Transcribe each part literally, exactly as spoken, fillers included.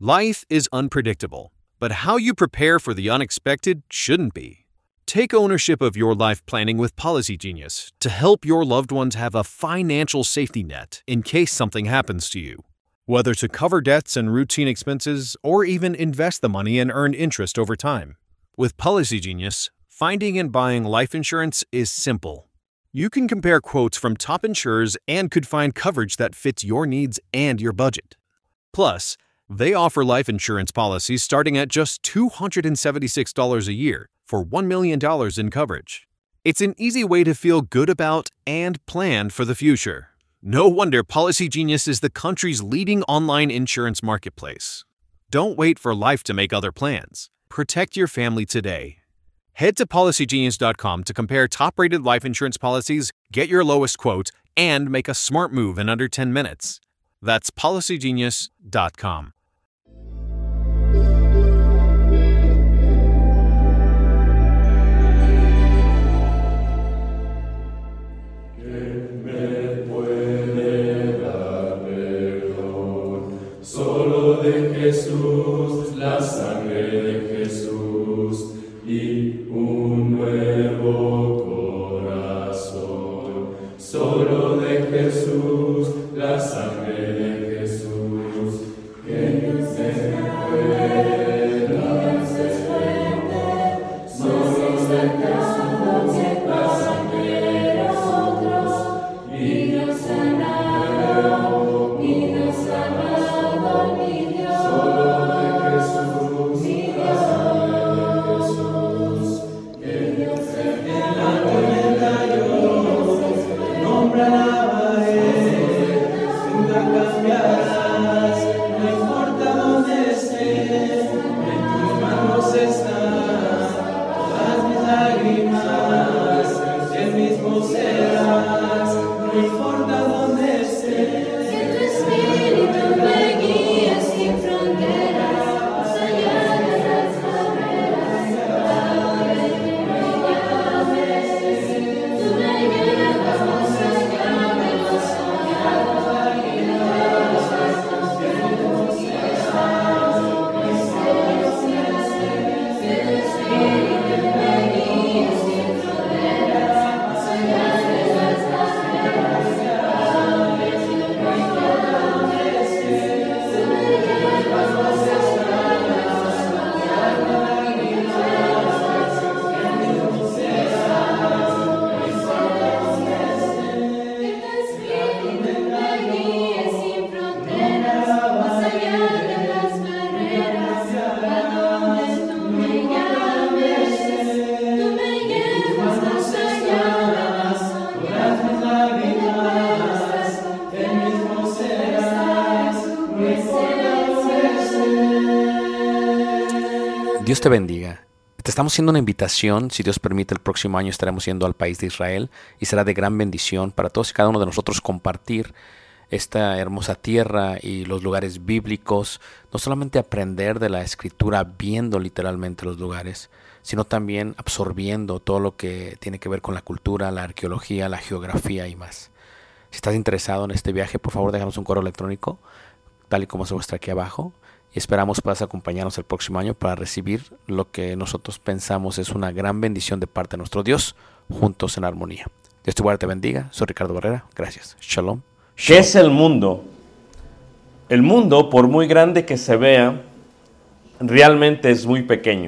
Life is unpredictable, but how you prepare for the unexpected shouldn't be. Take ownership of your life planning with Policy Genius to help your loved ones have a financial safety net in case something happens to you. Whether to cover debts and routine expenses or even invest the money and earn interest over time. With Policy Genius, finding and buying life insurance is simple. You can compare quotes from top insurers and could find coverage that fits your needs and your budget. Plus, they offer life insurance policies starting at just two hundred seventy-six dollars a year for one million dollars in coverage. It's an easy way to feel good about and plan for the future. No wonder Policy Genius is the country's leading online insurance marketplace. Don't wait for life to make other plans. Protect your family today. Head to policy genius dot com to compare top-rated life insurance policies, get your lowest quote, and make a smart move in under ten minutes. That's policy genius dot com. Jesús, la sangre de Jesús y un nuevo corazón. Solo de Jesús, la sangre de Jesús, que no se pueda hacer fuerte. Solo de Jesús, la sangre de nosotros y nos sanará y nos salvará mi Dios. Dios te bendiga. Te estamos haciendo una invitación. Si Dios permite, el próximo año estaremos yendo al país de Israel y será de gran bendición para todos y cada uno de nosotros compartir esta hermosa tierra y los lugares bíblicos. No solamente aprender de la Escritura viendo literalmente los lugares, sino también absorbiendo todo lo que tiene que ver con la cultura, la arqueología, la geografía y más. Si estás interesado en este viaje, por favor déjanos un correo electrónico, tal y como se muestra aquí abajo. Y esperamos puedas acompañarnos el próximo año para recibir lo que nosotros pensamos es una gran bendición de parte de nuestro Dios, juntos en armonía. Dios te guarde, te bendiga. Soy Ricardo Barrera. Gracias. Shalom. Shalom. ¿Qué es el mundo? El mundo, por muy grande que se vea, realmente es muy pequeño.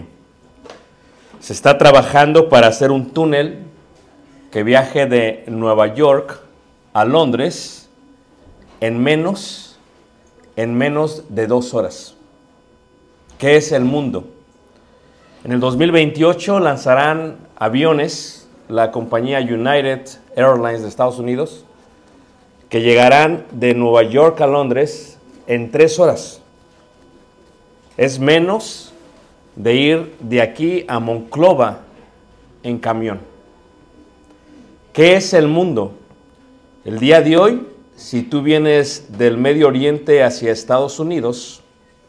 Se está trabajando para hacer un túnel que viaje de Nueva York a Londres en menos, en menos de dos horas. ¿Qué es el mundo? En el dos mil veintiocho lanzarán aviones la compañía United Airlines de Estados Unidos que llegarán de Nueva York a Londres en tres horas. Es menos de ir de aquí a Monclova en camión. ¿Qué es el mundo? El día de hoy, si tú vienes del Medio Oriente hacia Estados Unidos,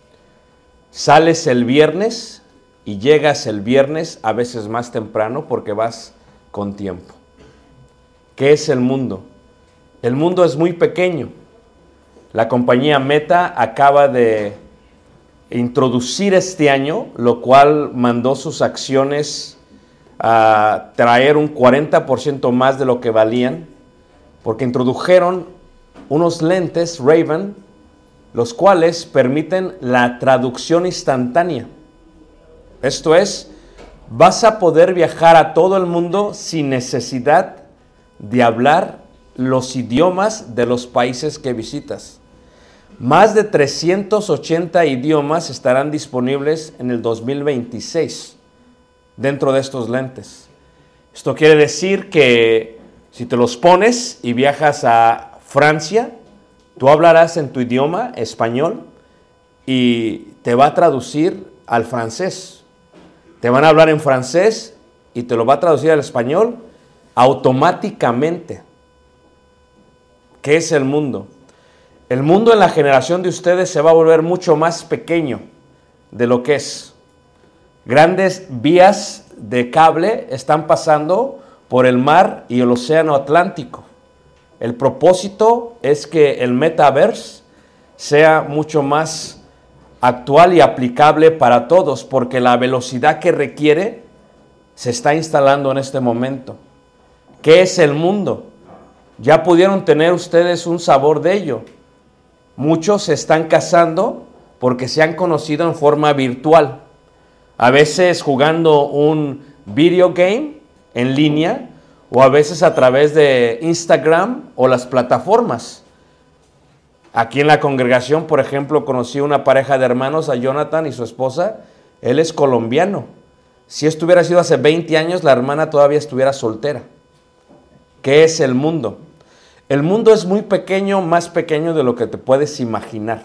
sales el viernes y llegas el viernes a veces más temprano porque vas con tiempo. ¿Qué es el mundo? El mundo es muy pequeño. La compañía Meta acaba de introducir este año, lo cual mandó sus acciones a traer un cuarenta por ciento más de lo que valían, porque introdujeron unos lentes Ray-Ban, los cuales permiten la traducción instantánea. Esto es, vas a poder viajar a todo el mundo sin necesidad de hablar los idiomas de los países que visitas. Más de trescientos ochenta idiomas estarán disponibles en el dos mil veintiséis dentro de estos lentes. Esto quiere decir que si te los pones y viajas a Francia, tú hablarás en tu idioma español y te va a traducir al francés. Te van a hablar en francés y te lo va a traducir al español automáticamente. ¿Qué es el mundo? El mundo en la generación de ustedes se va a volver mucho más pequeño de lo que es. Grandes vías de cable están pasando por el mar y el océano Atlántico. El propósito es que el metaverse sea mucho más actual y aplicable para todos, porque la velocidad que requiere se está instalando en este momento. ¿Qué es el mundo? Ya pudieron tener ustedes un sabor de ello. Muchos se están casando porque se han conocido en forma virtual. A veces jugando un video game en línea o a veces a través de Instagram o las plataformas. Aquí en la congregación, por ejemplo, conocí una pareja de hermanos, a Jonathan y su esposa. Él es colombiano. Si esto hubiera sido hace veinte años, la hermana todavía estuviera soltera. ¿Qué es el mundo? El mundo es muy pequeño, más pequeño de lo que te puedes imaginar.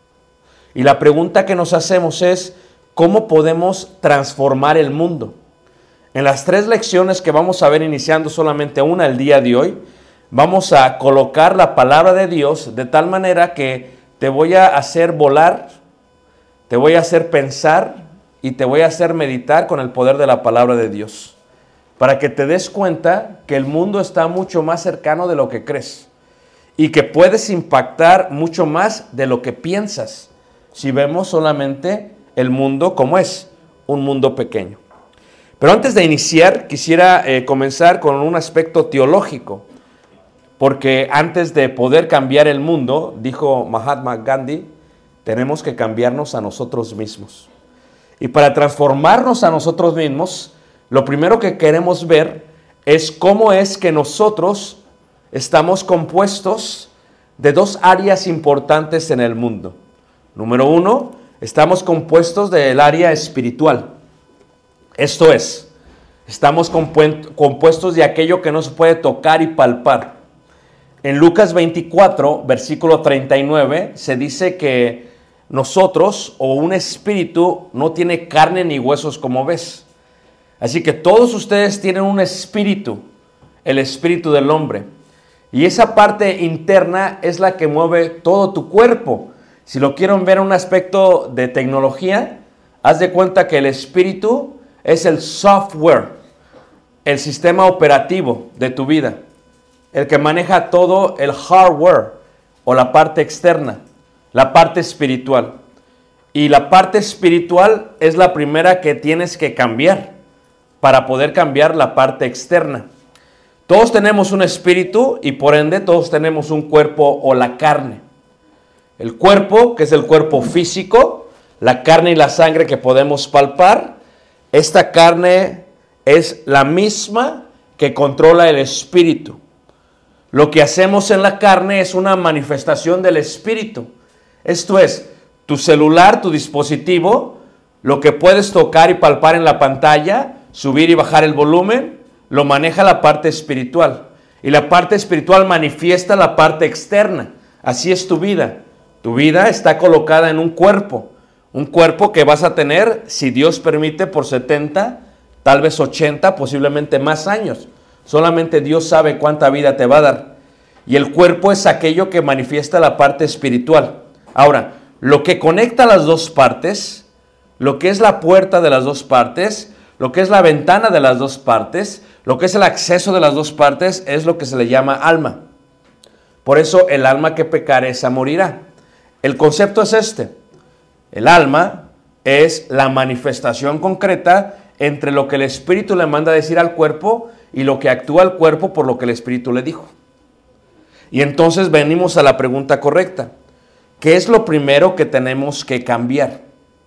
Y la pregunta que nos hacemos es, ¿cómo podemos transformar el mundo? En las tres lecciones que vamos a ver, iniciando solamente una el día de hoy, vamos a colocar la palabra de Dios de tal manera que te voy a hacer volar, te voy a hacer pensar y te voy a hacer meditar con el poder de la palabra de Dios, para que te des cuenta que el mundo está mucho más cercano de lo que crees y que puedes impactar mucho más de lo que piensas si vemos solamente el mundo como es, un mundo pequeño. Pero antes de iniciar, quisiera eh, comenzar con un aspecto teológico, porque antes de poder cambiar el mundo, dijo Mahatma Gandhi, tenemos que cambiarnos a nosotros mismos. Y para transformarnos a nosotros mismos, lo primero que queremos ver es cómo es que nosotros estamos compuestos de dos áreas importantes en el mundo. Número uno, estamos compuestos del área espiritual. Esto es, estamos compuestos de aquello que no se puede tocar y palpar. En Lucas veinticuatro, versículo treinta y nueve, se dice que nosotros o un espíritu no tiene carne ni huesos como ves. Así que todos ustedes tienen un espíritu, el espíritu del hombre. Y esa parte interna es la que mueve todo tu cuerpo. Si lo quieren ver en un aspecto de tecnología, haz de cuenta que el espíritu es el software, el sistema operativo de tu vida, el que maneja todo el hardware o la parte externa, la parte espiritual. Y la parte espiritual es la primera que tienes que cambiar para poder cambiar la parte externa. Todos tenemos un espíritu y por ende todos tenemos un cuerpo o la carne. El cuerpo, que es el cuerpo físico, la carne y la sangre que podemos palpar. Esta carne es la misma que controla el espíritu. Lo que hacemos en la carne es una manifestación del espíritu. Esto es, tu celular, tu dispositivo, lo que puedes tocar y palpar en la pantalla, subir y bajar el volumen, lo maneja la parte espiritual. Y la parte espiritual manifiesta la parte externa. Así es tu vida. Tu vida está colocada en un cuerpo. Un cuerpo que vas a tener, si Dios permite, por setenta, tal vez ochenta, posiblemente más años. Solamente Dios sabe cuánta vida te va a dar. Y el cuerpo es aquello que manifiesta la parte espiritual. Ahora, lo que conecta las dos partes, lo que es la puerta de las dos partes, lo que es la ventana de las dos partes, lo que es el acceso de las dos partes, es lo que se le llama alma. Por eso el alma que pecare, esa morirá. El concepto es este. El alma es la manifestación concreta entre lo que el espíritu le manda decir al cuerpo y lo que actúa el cuerpo por lo que el espíritu le dijo. Y entonces venimos a la pregunta correcta. ¿Qué es lo primero que tenemos que cambiar?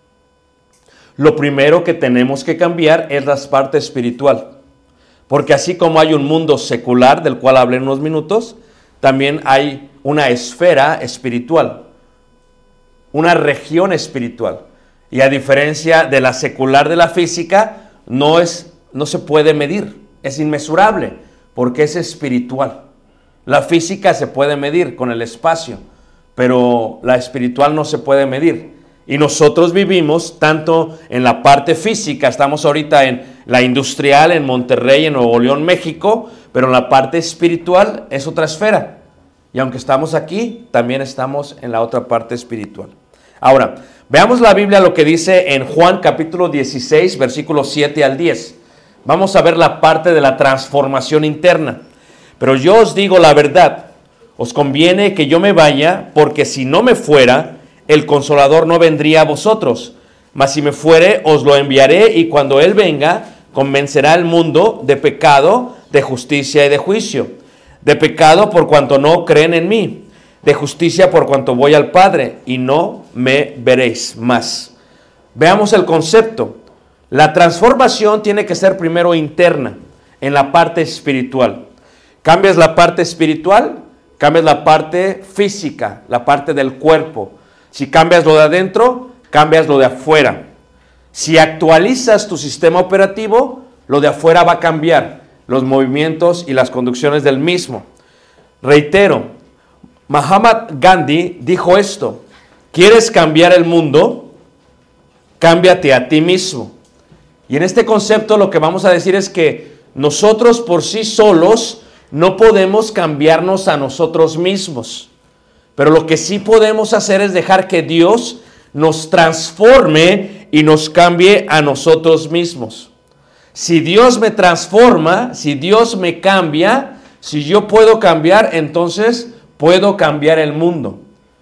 Lo primero que tenemos que cambiar es la parte espiritual. Porque así como hay un mundo secular, del cual hablé en unos minutos, también hay una esfera espiritual, una región espiritual. Y a diferencia de la secular de la física, no, es, no se puede medir, es inmesurable, porque es espiritual. La física se puede medir con el espacio, pero la espiritual no se puede medir. Y nosotros vivimos tanto en la parte física, estamos ahorita en la industrial, en Monterrey, en Nuevo León, México, pero en la parte espiritual es otra esfera. Y aunque estamos aquí, también estamos en la otra parte espiritual. Ahora, veamos la Biblia lo que dice en Juan capítulo dieciséis, versículos siete al diez. Vamos a ver la parte de la transformación interna. Pero yo os digo la verdad, os conviene que yo me vaya, porque si no me fuera, el Consolador no vendría a vosotros. Mas si me fuere, os lo enviaré, y cuando Él venga, convencerá al mundo de pecado, de justicia y de juicio. De pecado por cuanto no creen en mí, de justicia por cuanto voy al Padre, y no me veréis más. Veamos el concepto. La transformación tiene que ser primero interna, en la parte espiritual. Cambias la parte espiritual, cambias la parte física, la parte del cuerpo. Si cambias lo de adentro, cambias lo de afuera. Si actualizas tu sistema operativo, lo de afuera va a cambiar, los movimientos y las conducciones del mismo. Reitero, Mahatma Gandhi dijo esto: ¿quieres cambiar el mundo? Cámbiate a ti mismo. Y en este concepto lo que vamos a decir es que nosotros por sí solos no podemos cambiarnos a nosotros mismos. Pero lo que sí podemos hacer es dejar que Dios nos transforme y nos cambie a nosotros mismos. Si Dios me transforma, si Dios me cambia, si yo puedo cambiar, entonces puedo cambiar el mundo.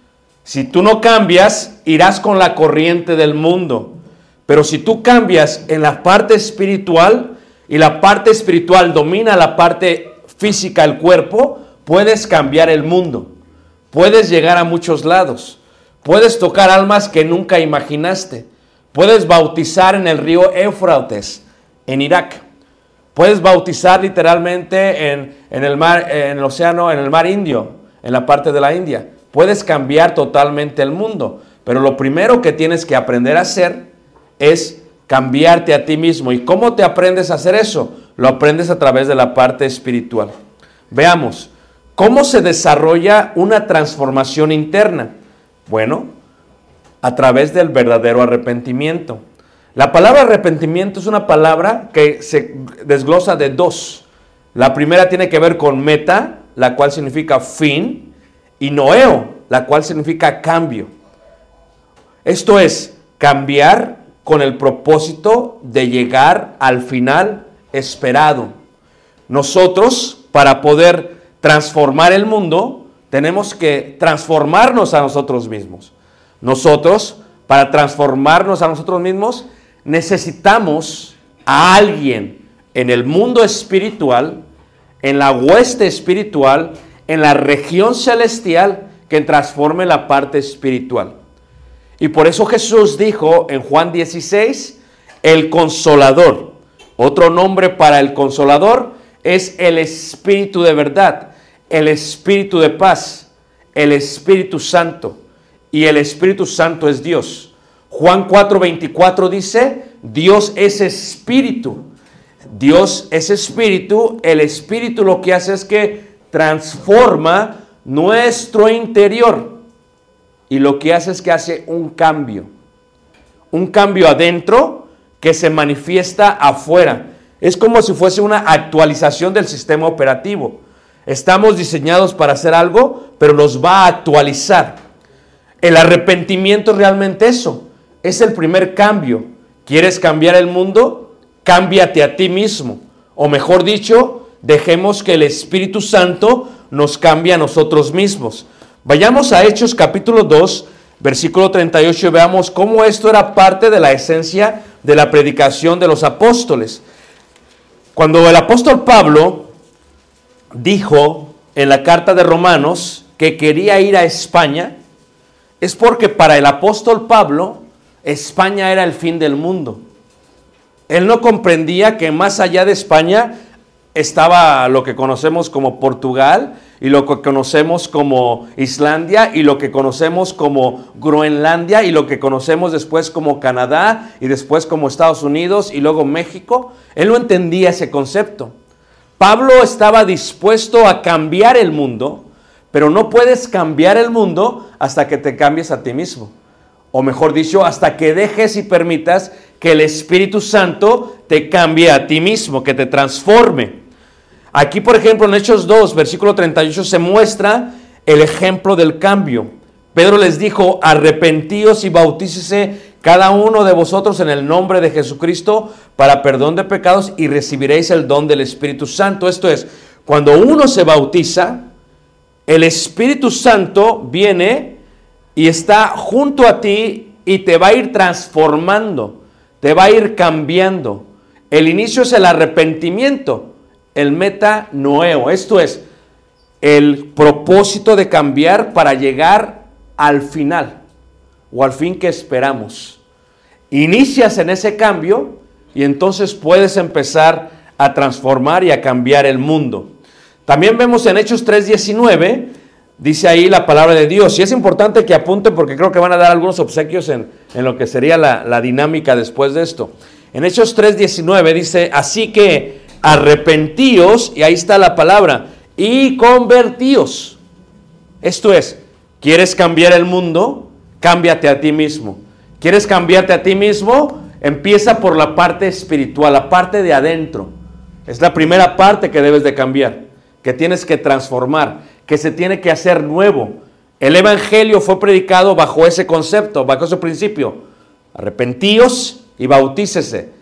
Si tú no cambias, irás con la corriente del mundo. Pero si tú cambias en la parte espiritual y la parte espiritual domina la parte física, el cuerpo, puedes cambiar el mundo. Puedes llegar a muchos lados. Puedes tocar almas que nunca imaginaste. Puedes bautizar en el río Éufrates, en Irak. Puedes bautizar literalmente en, en, el mar, en el océano, en el mar Indio, en la parte de la India. Puedes cambiar totalmente el mundo. Pero lo primero que tienes que aprender a hacer es cambiarte a ti mismo. ¿Y cómo te aprendes a hacer eso? Lo aprendes a través de la parte espiritual. Veamos. ¿Cómo se desarrolla una transformación interna? Bueno, a través del verdadero arrepentimiento. La palabra arrepentimiento es una palabra que se desglosa de dos. La primera tiene que ver con meta, la cual significa fin, y noeo, la cual significa cambio. Esto es, cambiar con el propósito de llegar al final esperado. Nosotros, para poder transformar el mundo, tenemos que transformarnos a nosotros mismos. Nosotros, para transformarnos a nosotros mismos, necesitamos a alguien en el mundo espiritual, en la hueste espiritual, en la región celestial, que transforme la parte espiritual. Y por eso Jesús dijo en Juan dieciséis, el Consolador. Otro nombre para el Consolador es el Espíritu de verdad, el Espíritu de paz, el Espíritu Santo. Y el Espíritu Santo es Dios. Juan cuatro veinticuatro dice, Dios es Espíritu. Dios es Espíritu. El Espíritu lo que hace es que transforma nuestro interior. Y lo que hace es que hace un cambio. Un cambio adentro que se manifiesta afuera. Es como si fuese una actualización del sistema operativo. Estamos diseñados para hacer algo, pero nos va a actualizar. El arrepentimiento es realmente eso. Es el primer cambio. ¿Quieres cambiar el mundo? Cámbiate a ti mismo. O mejor dicho, dejemos que el Espíritu Santo nos cambie a nosotros mismos. Vayamos a Hechos capítulo dos, versículo treinta y ocho, y veamos cómo esto era parte de la esencia de la predicación de los apóstoles. Cuando el apóstol Pablo dijo en la carta de Romanos que quería ir a España, es porque para el apóstol Pablo España era el fin del mundo. Él no comprendía que más allá de España estaba lo que conocemos como Portugal y lo que conocemos como Islandia y lo que conocemos como Groenlandia y lo que conocemos después como Canadá y después como Estados Unidos y luego México. Él no entendía ese concepto. Pablo estaba dispuesto a cambiar el mundo, pero no puedes cambiar el mundo hasta que te cambies a ti mismo. O mejor dicho, hasta que dejes y permitas que el Espíritu Santo te cambie a ti mismo, que te transforme. Aquí, por ejemplo, en Hechos dos, versículo treinta y ocho, se muestra el ejemplo del cambio. Pedro les dijo: arrepentíos y bautícese cada uno de vosotros en el nombre de Jesucristo para perdón de pecados y recibiréis el don del Espíritu Santo. Esto es, cuando uno se bautiza, el Espíritu Santo viene y está junto a ti y te va a ir transformando, te va a ir cambiando. El inicio es el arrepentimiento. El metanoeo, esto es el propósito de cambiar para llegar al final o al fin que esperamos. Inicias en ese cambio y entonces puedes empezar a transformar y a cambiar el mundo. También vemos en Hechos tres diecinueve, dice ahí la palabra de Dios, y es importante que apunten porque creo que van a dar algunos obsequios en, en lo que sería la, la dinámica después de esto. En Hechos tres diecinueve dice: así que arrepentíos, y ahí está la palabra, y convertíos. Esto es, ¿quieres cambiar el mundo? Cámbiate a ti mismo. ¿Quieres cambiarte a ti mismo? Empieza por la parte espiritual, la parte de adentro. Es la primera parte que debes de cambiar, que tienes que transformar, que se tiene que hacer nuevo. El evangelio fue predicado bajo ese concepto, bajo ese principio. Arrepentíos y bautícese.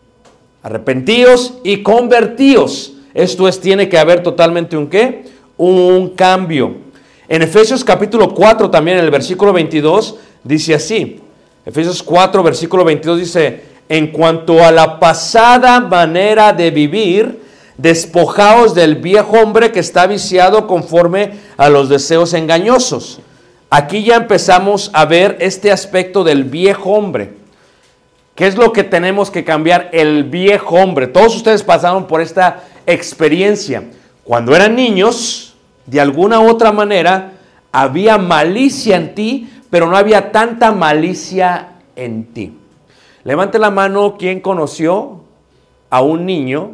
Arrepentíos y convertíos. Esto es, tiene que haber totalmente un ¿qué? Un cambio. En Efesios capítulo cuatro también, en el versículo veintidós, dice así. Efesios cuatro, versículo veintidós dice: en cuanto a la pasada manera de vivir, despojaos del viejo hombre que está viciado conforme a los deseos engañosos. Aquí ya empezamos a ver este aspecto del viejo hombre. ¿Qué es lo que tenemos que cambiar? El viejo hombre. Todos ustedes pasaron por esta experiencia. Cuando eran niños, de alguna u otra manera, había malicia en ti, pero no había tanta malicia en ti. Levante la mano quien conoció a un niño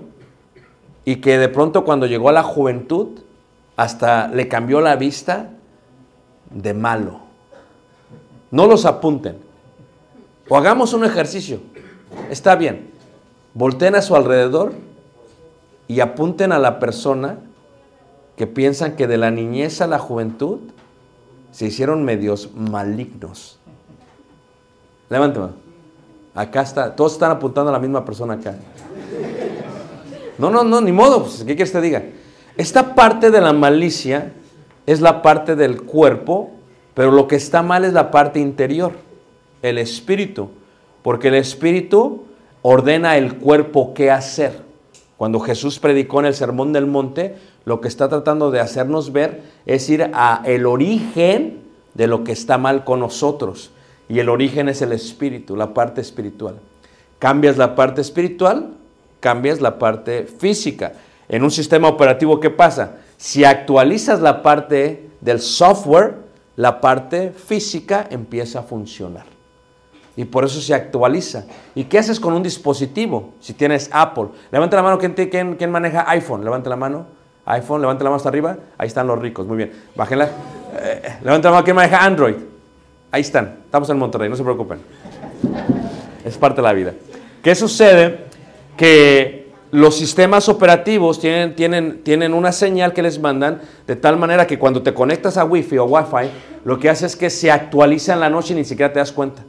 y que de pronto cuando llegó a la juventud, hasta le cambió la vista de malo. No los apunten. O hagamos un ejercicio. Está bien. Volteen a su alrededor y apunten a la persona que piensan que de la niñez a la juventud se hicieron medios malignos. Levántame. Acá está. Todos están apuntando a la misma persona acá. No, no, no, ni modo. Pues, ¿qué quieres que te diga? Esta parte de la malicia es la parte del cuerpo, pero lo que está mal es la parte interior. El espíritu, porque el espíritu ordena el cuerpo qué hacer. Cuando Jesús predicó en el Sermón del Monte, lo que está tratando de hacernos ver es ir a el origen de lo que está mal con nosotros. Y el origen es el espíritu, la parte espiritual. Cambias la parte espiritual, cambias la parte física. En un sistema operativo, ¿qué pasa? Si actualizas la parte del software, la parte física empieza a funcionar. Y por eso se actualiza. ¿Y qué haces con un dispositivo? Si tienes Apple. Levanta la mano, ¿quién, quién, quién maneja iPhone? Levanta la mano. iPhone, levanta la mano hasta arriba. Ahí están los ricos, muy bien. Bájenla. Eh, levanta la mano, ¿quién maneja Android? Ahí están. Estamos en Monterrey, no se preocupen. Es parte de la vida. ¿Qué sucede? Que los sistemas operativos tienen, tienen, tienen una señal que les mandan de tal manera que cuando te conectas a Wi-Fi o Wi-Fi, lo que hace es que se actualiza en la noche y ni siquiera te das cuenta.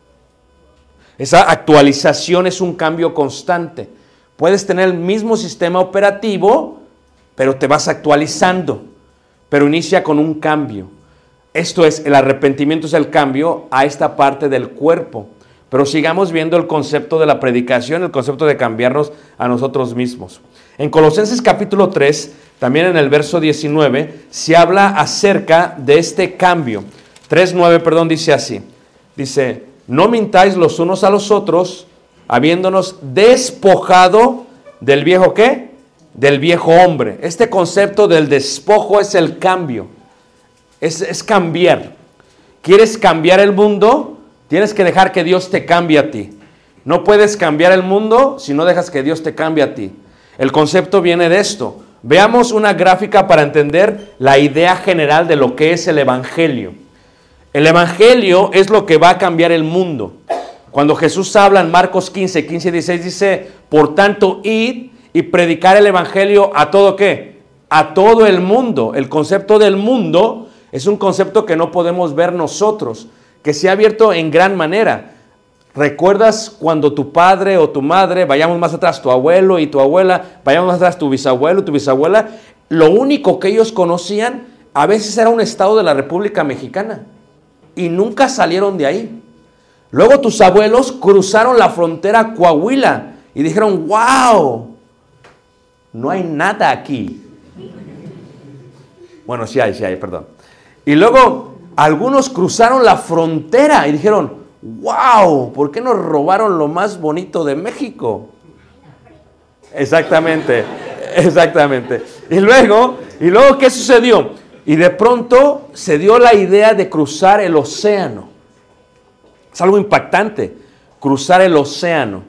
Esa actualización es un cambio constante. Puedes tener el mismo sistema operativo, pero te vas actualizando. Pero inicia con un cambio. Esto es, el arrepentimiento es el cambio a esta parte del cuerpo. Pero sigamos viendo el concepto de la predicación, el concepto de cambiarnos a nosotros mismos. En Colosenses capítulo tres, también en el verso diecinueve, se habla acerca de este cambio. tres nueve, perdón, dice así. Dice, no mintáis los unos a los otros, habiéndonos despojado del viejo, ¿qué? Del viejo hombre. Este concepto del despojo es el cambio. Es, es cambiar. ¿Quieres cambiar el mundo? Tienes que dejar que Dios te cambie a ti. No puedes cambiar el mundo si no dejas que Dios te cambie a ti. El concepto viene de esto. Veamos una gráfica para entender la idea general de lo que es el evangelio. El evangelio es lo que va a cambiar el mundo. Cuando Jesús habla en Marcos quince, quince y dieciséis, dice, por tanto, id y predicar el evangelio a todo ¿qué? A todo el mundo. El concepto del mundo es un concepto que no podemos ver nosotros, que se ha abierto en gran manera. ¿Recuerdas cuando tu padre o tu madre, vayamos más atrás, tu abuelo y tu abuela, vayamos más atrás, tu bisabuelo y tu bisabuela, lo único que ellos conocían a veces era un estado de la República Mexicana y nunca salieron de ahí? Luego tus abuelos cruzaron la frontera a Coahuila y dijeron, wow, no hay nada aquí. Bueno, sí hay, sí hay, perdón. Y luego algunos cruzaron la frontera y dijeron, wow, ¿por qué nos robaron lo más bonito de México? Exactamente, exactamente. Y luego, y luego, ¿qué sucedió? Y de pronto se dio la idea de cruzar el océano. Es algo impactante, cruzar el océano.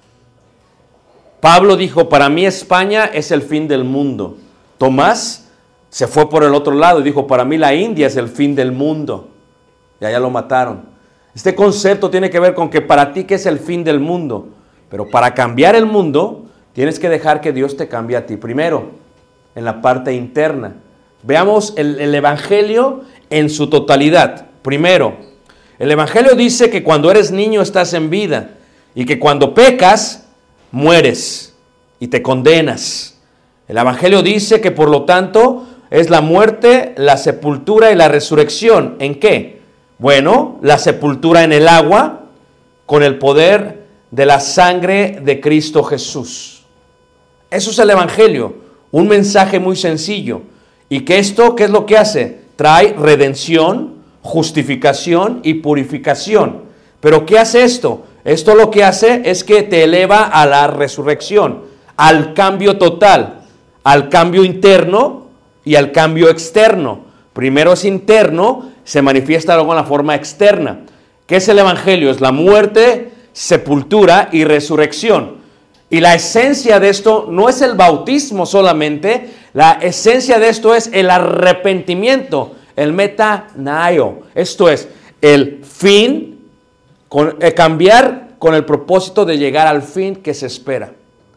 Pablo dijo, para mí España es el fin del mundo. Tomás se fue por el otro lado y dijo, para mí la India es el fin del mundo. Y allá lo mataron. Este concepto tiene que ver con que para ti que es el fin del mundo. Pero para cambiar el mundo, tienes que dejar que Dios te cambie a ti primero, en la parte interna. Veamos el, el evangelio en su totalidad. Primero, el evangelio dice que cuando eres niño estás en vida y que cuando pecas, mueres y te condenas. El evangelio dice que por lo tanto es la muerte, la sepultura y la resurrección. ¿En qué? Bueno, la sepultura en el agua con el poder de la sangre de Cristo Jesús. Eso es el evangelio, un mensaje muy sencillo. Y que esto, ¿qué es lo que hace? Trae redención, justificación y purificación. ¿Pero qué hace esto? Esto lo que hace es que te eleva a la resurrección, al cambio total, al cambio interno y al cambio externo. Primero es interno, se manifiesta luego en la forma externa. ¿Qué es el evangelio? Es la muerte, sepultura y resurrección. Y la esencia de esto no es el bautismo solamente, la esencia de esto es el arrepentimiento, el metanaio. Esto es el fin, con, eh, cambiar con el propósito de llegar al fin que se espera.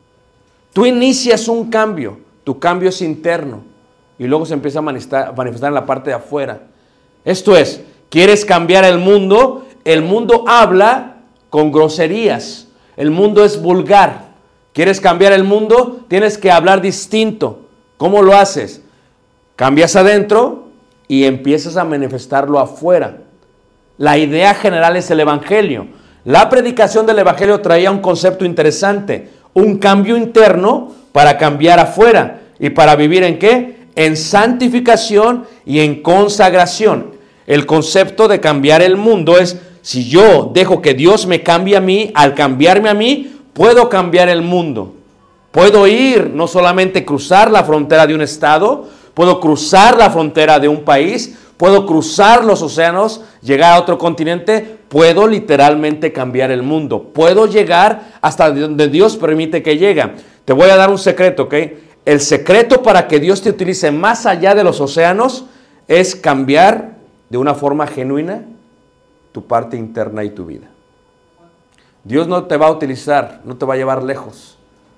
Tú inicias un cambio, tu cambio es interno y luego se empieza a manifestar, manifestar en la parte de afuera. Esto es, ¿quieres cambiar el mundo? El mundo habla con groserías, el mundo es vulgar. ¿Quieres cambiar el mundo? Tienes que hablar distinto. ¿Cómo lo haces? Cambias adentro y empiezas a manifestarlo afuera. La idea general es el evangelio. La predicación del evangelio traía un concepto interesante, un cambio interno para cambiar afuera. ¿Y para vivir en qué? En santificación y en consagración. El concepto de cambiar el mundo es, si yo dejo que Dios me cambie a mí, al cambiarme a mí, puedo cambiar el mundo. Puedo ir, no solamente cruzar la frontera de un estado, puedo cruzar la frontera de un país, puedo cruzar los océanos, llegar a otro continente, puedo literalmente cambiar el mundo. Puedo llegar hasta donde Dios permite que llegue. Te voy a dar un secreto, ¿ok? El secreto para que Dios te utilice más allá de los océanos es cambiar de una forma genuina tu parte interna y tu vida. Dios no te va a utilizar, no te va a llevar lejos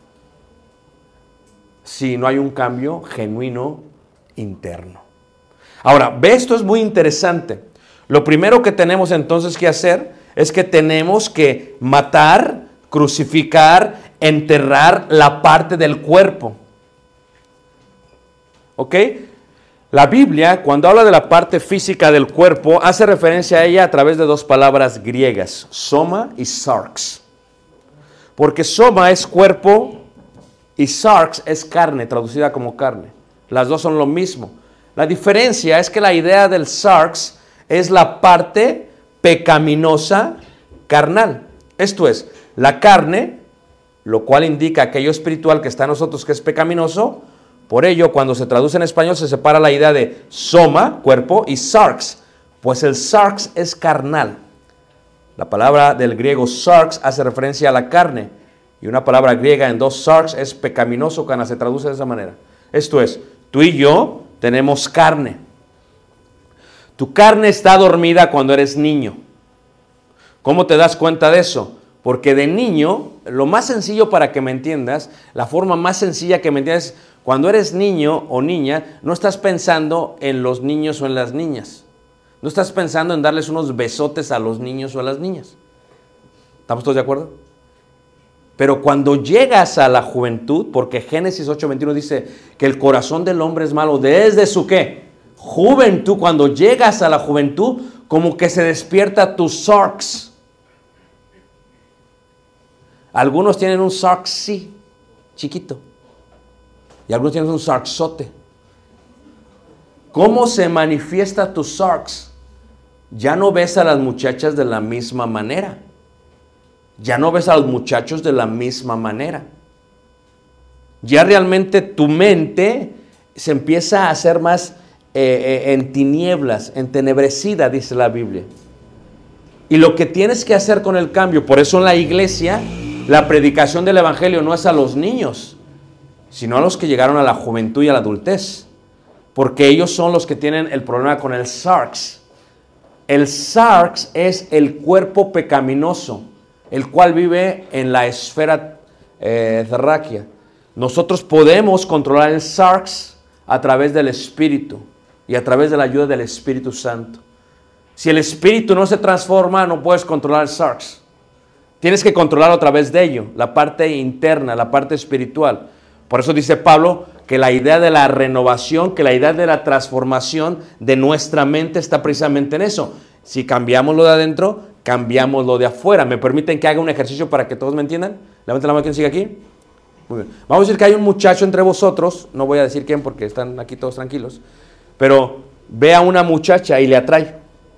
si no hay un cambio genuino interno. Ahora, ve, esto es muy interesante. Lo primero que tenemos entonces que hacer es que tenemos que matar, crucificar, enterrar la parte del cuerpo. ¿Ok? La Biblia, cuando habla de la parte física del cuerpo, hace referencia a ella a través de dos palabras griegas, soma y sarx. Porque soma es cuerpo y sarx es carne, traducida como carne. Las dos son lo mismo. La diferencia es que la idea del sarx es la parte pecaminosa carnal. Esto es, la carne, lo cual indica aquello espiritual que está en nosotros que es pecaminoso. Por ello, cuando se traduce en español, se separa la idea de soma, cuerpo, y sarx, pues el sarx es carnal. La palabra del griego sarx hace referencia a la carne, y una palabra griega en dos sarx es pecaminoso, cuando se traduce de esa manera. Esto es, tú y yo tenemos carne. Tu carne está dormida cuando eres niño. ¿Cómo te das cuenta de eso? Porque de niño, lo más sencillo para que me entiendas, la forma más sencilla que me entiendas, cuando eres niño o niña, no estás pensando en los niños o en las niñas. No estás pensando en darles unos besotes a los niños o a las niñas. ¿Estamos todos de acuerdo? Pero cuando llegas a la juventud, porque Génesis ocho veintiuno dice que el corazón del hombre es malo desde su ¿qué? Juventud. Cuando llegas a la juventud, como que se despierta tu sarx. Algunos tienen un sarx, sí, chiquito. Y algunos tienen un sarxote. ¿Cómo se manifiesta tu sarx? Ya no ves a las muchachas de la misma manera. Ya no ves a los muchachos de la misma manera. Ya realmente tu mente se empieza a hacer más eh, eh, en tinieblas, entenebrecida, dice la Biblia. Y lo que tienes que hacer con el cambio, por eso en la iglesia, la predicación del evangelio no es a los niños, sino a los que llegaron a la juventud y a la adultez. Porque ellos son los que tienen el problema con el sarx. El sarx es el cuerpo pecaminoso, el cual vive en la esfera eh, terráquea. Nosotros podemos controlar el sarx a través del Espíritu y a través de la ayuda del Espíritu Santo. Si el Espíritu no se transforma, no puedes controlar el sarx. Tienes que controlarlo a través de ello, la parte interna, la parte espiritual. Por eso dice Pablo que la idea de la renovación, que la idea de la transformación de nuestra mente está precisamente en eso. Si cambiamos lo de adentro, cambiamos lo de afuera. ¿Me permiten que haga un ejercicio para que todos me entiendan? Levanten la mano, ¿quién sigue aquí? Muy bien. Vamos a decir que hay un muchacho entre vosotros, no voy a decir quién porque están aquí todos tranquilos, pero ve a una muchacha y le atrae.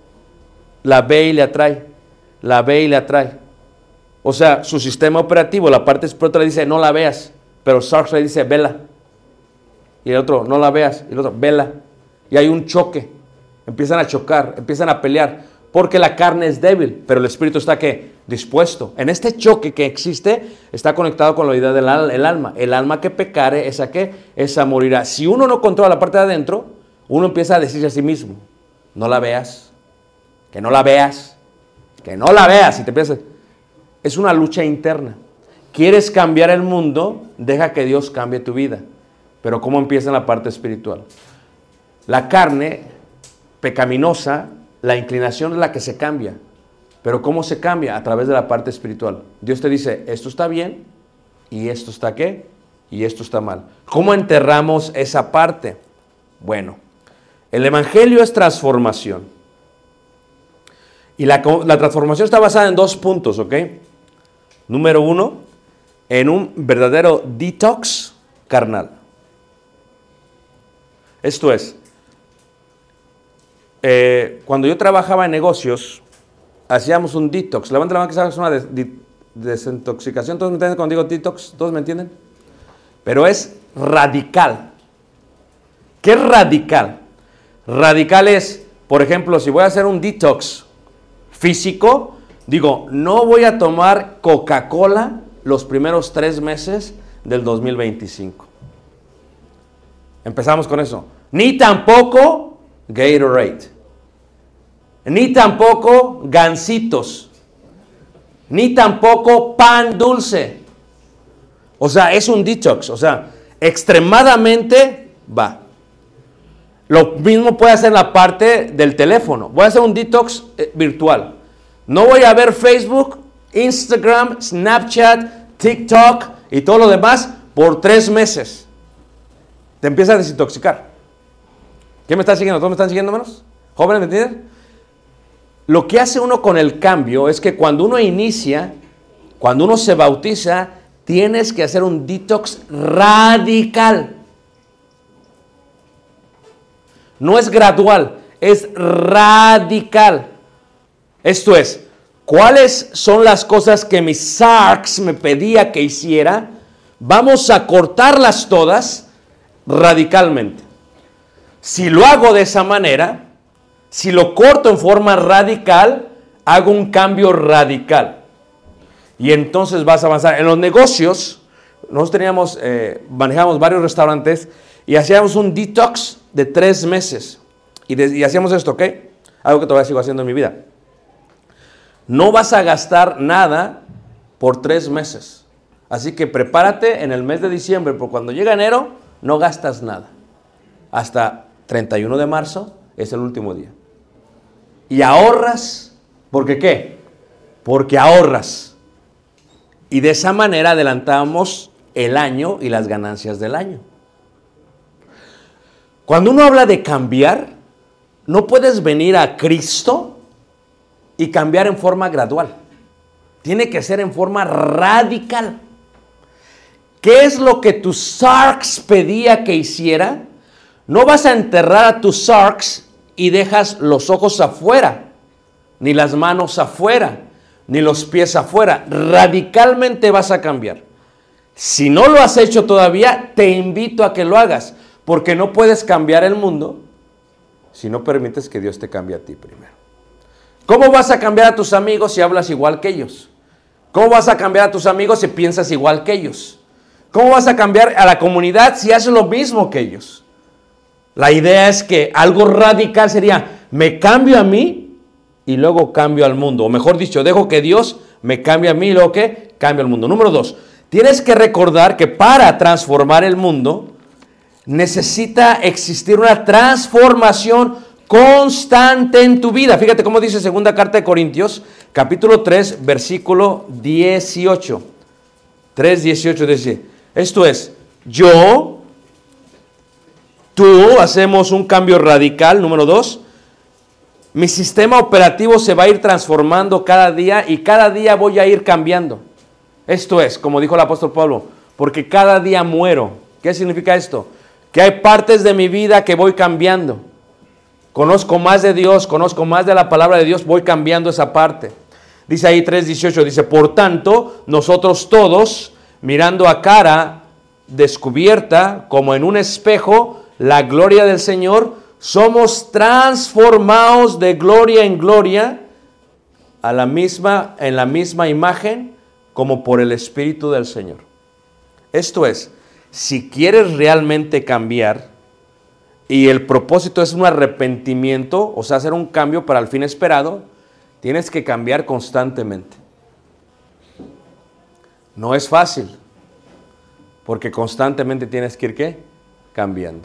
La ve y le atrae. La ve y le atrae. O sea, su sistema operativo, la parte espiritual le dice, no la veas. Pero sarx le dice, vela. Y el otro, no la veas. Y el otro, vela. Y hay un choque. Empiezan a chocar, empiezan a pelear. Porque la carne es débil, pero el espíritu está, ¿qué? Dispuesto. En este choque que existe, está conectado con la idea del al- el alma. El alma que pecare, ¿esa qué? Esa morirá. Si uno no controla la parte de adentro, uno empieza a decirse a sí mismo, no la veas. Que no la veas. Que no la veas. Y te empiezas. Es una lucha interna. ¿Quieres cambiar el mundo? Deja que Dios cambie tu vida. Pero ¿cómo empieza en la parte espiritual? La carne pecaminosa, la inclinación es la que se cambia. Pero ¿cómo se cambia? A través de la parte espiritual. Dios te dice, esto está bien, y esto está ¿qué? Y esto está mal. ¿Cómo enterramos esa parte? Bueno, el evangelio es transformación. Y la, la transformación está basada en dos puntos, ¿ok? Número uno, en un verdadero detox carnal. Esto es, eh, cuando yo trabajaba en negocios, hacíamos un detox. Levanta la mano que sabes, es una de, de, desintoxicación. ¿Todos me entienden cuando digo detox? ¿Todos me entienden? Pero es radical. ¿Qué es radical? Radical es, por ejemplo, si voy a hacer un detox físico, digo, no voy a tomar Coca-Cola los primeros tres meses del dos mil veinticinco. Empezamos con eso. Ni tampoco Gatorade. Ni tampoco Gansitos. Ni tampoco pan dulce. O sea, es un detox. O sea, extremadamente va. Lo mismo puede hacer la parte del teléfono. Voy a hacer un detox eh, virtual. No voy a ver Facebook, Instagram, Snapchat, TikTok y todo lo demás por tres meses. Te empiezas a desintoxicar. ¿Quién me está siguiendo? ¿Todos me están siguiendo, menos? ¿Jóvenes, me entienden? Lo que hace uno con el cambio es que cuando uno inicia, cuando uno se bautiza, tienes que hacer un detox radical. No es gradual, es radical. Esto es, ¿cuáles son las cosas que mi sarx me pedía que hiciera? Vamos a cortarlas todas radicalmente. Si lo hago de esa manera, si lo corto en forma radical, hago un cambio radical. Y entonces vas a avanzar. En los negocios, nosotros teníamos, eh, manejamos varios restaurantes y hacíamos un detox de tres meses. Y, de, y hacíamos esto, ¿ok? Algo que todavía sigo haciendo en mi vida. No vas a gastar nada por tres meses. Así que prepárate en el mes de diciembre, porque cuando llega enero, no gastas nada. Hasta treinta y uno de marzo es el último día. Y ahorras, ¿por qué qué? Porque ahorras. Y de esa manera adelantamos el año y las ganancias del año. Cuando uno habla de cambiar, no puedes venir a Cristo y cambiar en forma gradual. Tiene que ser en forma radical. ¿Qué es lo que tu sarx pedía que hiciera? No vas a enterrar a tu sarx y dejas los ojos afuera, ni las manos afuera, ni los pies afuera. Radicalmente vas a cambiar. Si no lo has hecho todavía, te invito a que lo hagas, porque no puedes cambiar el mundo si no permites que Dios te cambie a ti primero. ¿Cómo vas a cambiar a tus amigos si hablas igual que ellos? ¿Cómo vas a cambiar a tus amigos si piensas igual que ellos? ¿Cómo vas a cambiar a la comunidad si haces lo mismo que ellos? La idea es que algo radical sería, me cambio a mí y luego cambio al mundo. O mejor dicho, dejo que Dios me cambie a mí y luego que cambio al mundo. Número dos, tienes que recordar que para transformar el mundo necesita existir una transformación constante en tu vida. Fíjate cómo dice segunda carta de Corintios, capítulo tres, versículo dieciocho. tres, dieciocho dice, esto es, yo, tú, hacemos un cambio radical. Número dos, mi sistema operativo se va a ir transformando cada día y cada día voy a ir cambiando. Esto es, como dijo el apóstol Pablo, porque cada día muero. ¿Qué significa esto? Que hay partes de mi vida que voy cambiando. Conozco más de Dios, conozco más de la palabra de Dios, voy cambiando esa parte. Dice ahí tres dieciocho, dice, por tanto, nosotros todos, mirando a cara descubierta, como en un espejo, la gloria del Señor, somos transformados de gloria en gloria a la misma, en la misma imagen, como por el Espíritu del Señor. Esto es, si quieres realmente cambiar, y el propósito es un arrepentimiento, o sea, hacer un cambio para el fin esperado, tienes que cambiar constantemente. No es fácil, porque constantemente tienes que ir, ¿qué? Cambiando.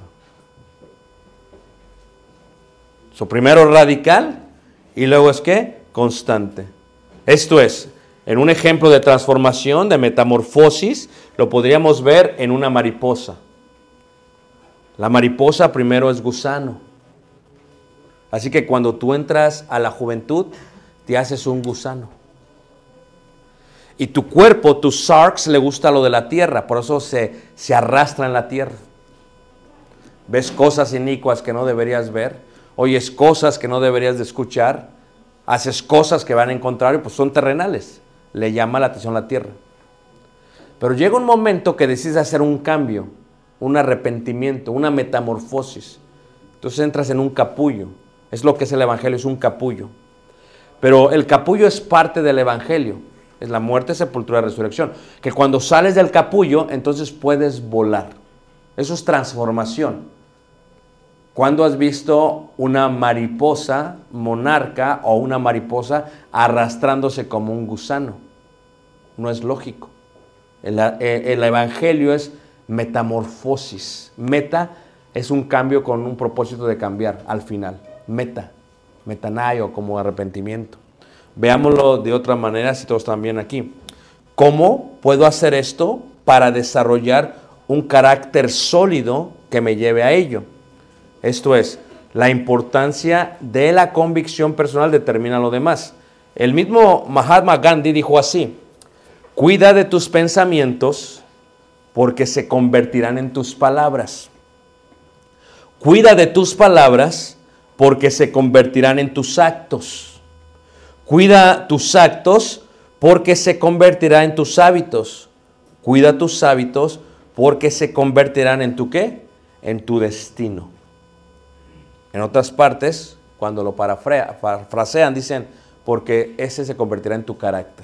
So, primero radical, y luego es, ¿qué? Constante. Esto es, en un ejemplo de transformación, de metamorfosis, lo podríamos ver en una mariposa. La mariposa primero es gusano. Así que cuando tú entras a la juventud, te haces un gusano. Y tu cuerpo, tu sarx, le gusta lo de la tierra, por eso se, se arrastra en la tierra. Ves cosas inicuas que no deberías ver, oyes cosas que no deberías de escuchar, haces cosas que van en contrario, pues son terrenales. Le llama la atención la tierra. Pero llega un momento que decides hacer un cambio, un arrepentimiento, una metamorfosis. Entonces entras en un capullo. Es lo que es el evangelio, es un capullo. Pero el capullo es parte del evangelio. Es la muerte, sepultura y resurrección. Que cuando sales del capullo, entonces puedes volar. Eso es transformación. ¿Cuándo has visto una mariposa monarca o una mariposa arrastrándose como un gusano? No es lógico. El, el, el evangelio es metamorfosis. Meta es un cambio con un propósito de cambiar al final. Meta, metanaio, como arrepentimiento. Veámoslo de otra manera, si todos están bien aquí. ¿Cómo puedo hacer esto para desarrollar un carácter sólido que me lleve a ello? Esto es, La importancia de la convicción personal determina lo demás. El mismo Mahatma Gandhi dijo así: cuida de tus pensamientos porque se convertirán en tus palabras. Cuida de tus palabras porque se convertirán en tus actos. Cuida tus actos porque se convertirán en tus hábitos. Cuida tus hábitos porque se convertirán en tu ¿qué? En tu destino. En otras partes, cuando lo parafra- parafrasean, dicen, porque ese se convertirá en tu carácter.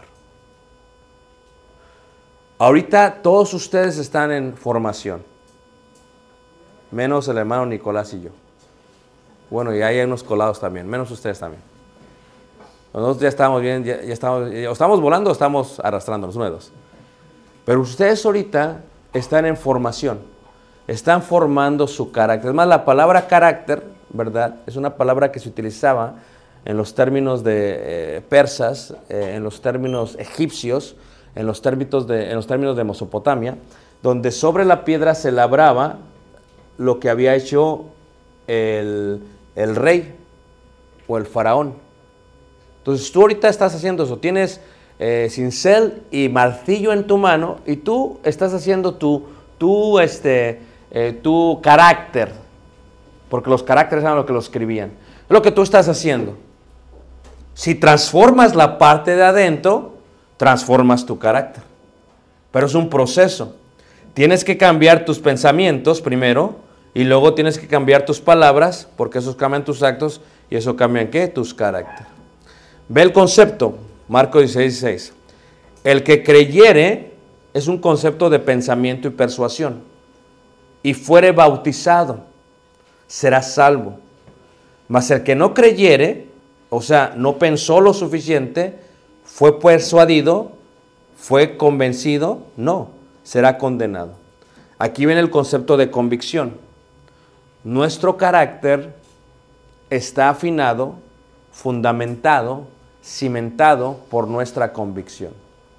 Ahorita todos ustedes están en formación, menos el hermano Nicolás y yo. Bueno, y hay unos colados también, menos ustedes también. Nosotros ya estamos bien, ya, ya estamos, ya, o estamos volando o estamos arrastrándonos, uno de dos. Pero ustedes ahorita están en formación, están formando su carácter. Es más, la palabra carácter, ¿verdad? Es una palabra que se utilizaba en los términos de eh, persas, eh, en los términos egipcios, en los términos, de, en los términos de Mesopotamia, donde sobre la piedra se labraba lo que había hecho el, el rey o el faraón. Entonces tú ahorita estás haciendo eso, tienes eh, cincel y martillo en tu mano y tú estás haciendo tu, tu, este, eh, tu carácter, porque los caracteres eran lo que lo escribían. Es lo que tú estás haciendo. Si transformas la parte de adentro, transformas tu carácter. Pero es un proceso. Tienes que cambiar tus pensamientos primero y luego tienes que cambiar tus palabras, porque esos cambian tus actos y eso cambia ¿qué? Tus caracteres. Ve el concepto, Marcos dieciséis, dieciséis. El que creyere es un concepto de pensamiento y persuasión. Y fuere bautizado, será salvo. Mas el que no creyere, o sea, no pensó lo suficiente, fue persuadido, fue convencido, no, será condenado. Aquí viene el concepto de convicción. Nuestro carácter está afinado, fundamentado, cimentado por nuestra convicción.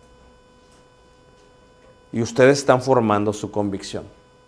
Y ustedes están formando su convicción.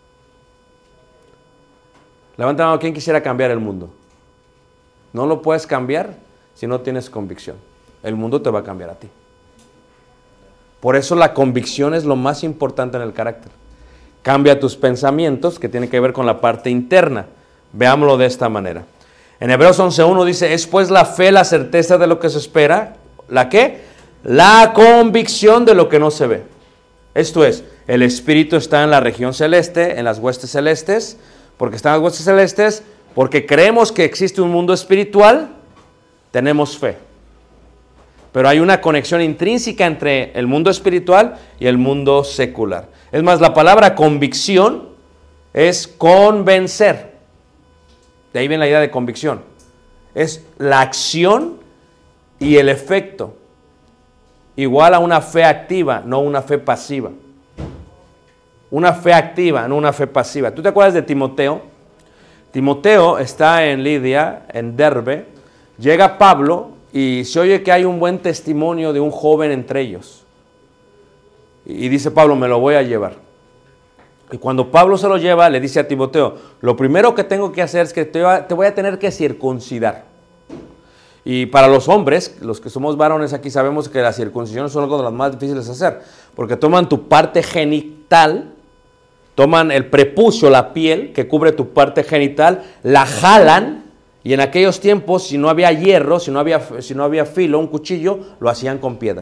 Levanta la mano, ¿quién quisiera cambiar el mundo? No lo puedes cambiar si no tienes convicción. El mundo te va a cambiar a ti. Por eso la convicción es lo más importante en el carácter. Cambia tus pensamientos, que tiene que ver con la parte interna. Veámoslo de esta manera. En Hebreos once uno dice, es pues la fe, la certeza de lo que se espera. ¿La qué? La convicción de lo que no se ve. Esto es, el espíritu está en la región celeste, en las huestes celestes. Porque están en las huestes celestes, porque creemos que existe un mundo espiritual, tenemos fe. Pero hay una conexión intrínseca entre el mundo espiritual y el mundo secular. Es más, la palabra convicción es convencer. De ahí viene la idea de convicción. Es la acción y el efecto. Igual a una fe activa, no una fe pasiva. Una fe activa, no una fe pasiva. ¿Tú te acuerdas de Timoteo? Timoteo está en Lidia, en Derbe. Llega Pablo y se oye que hay un buen testimonio de un joven entre ellos. Y dice Pablo, me lo voy a llevar. Y cuando Pablo se lo lleva, le dice a Timoteo, lo primero que tengo que hacer es que te voy a tener que circuncidar. Y para los hombres, los que somos varones aquí, sabemos que la circuncisión es algo de las más difíciles de hacer. Porque toman tu parte genital, toman el prepucio, la piel que cubre tu parte genital, la jalan, y en aquellos tiempos, si no había hierro, si no había, si no había filo, un cuchillo, lo hacían con piedra.